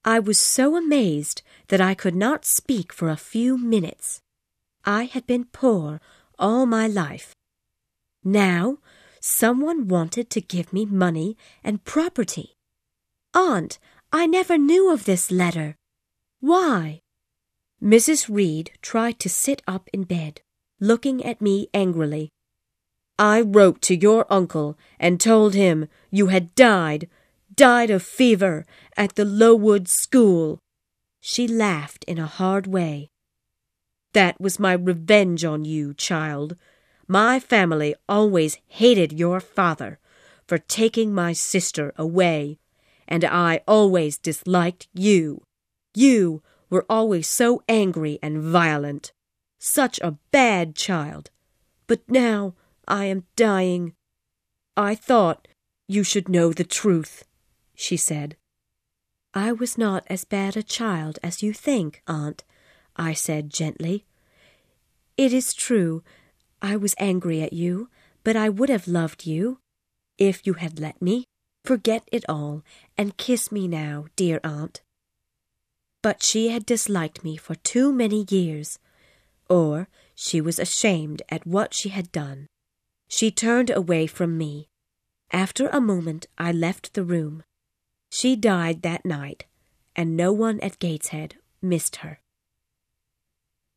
I was so amazed that I could not speak for a few minutes. I had been poor all my life. Now, someone wanted to give me money and property. Aunt, I never knew of this letter. Why? Mrs. Reed tried to sit up in bed, looking at me angrily. I wrote to your uncle and told him you had died of fever at the Lowood school. She laughed in a hard way. That was my revenge on you, child. My family always hated your father for taking my sister away, and I always disliked you. You were always so angry and violent. Such a bad child. But now I am dying. I thought you should know the truth, she said. I was not as bad a child as you think, Aunt, I said gently. It is true, I was angry at you, but I would have loved you, if you had let me. Forget it all, and kiss me now, dear Aunt. But she had disliked me for too many years, or she was ashamed at what she had done. She turned away from me. After a moment I left the room. She died that night, and no one at Gateshead missed her.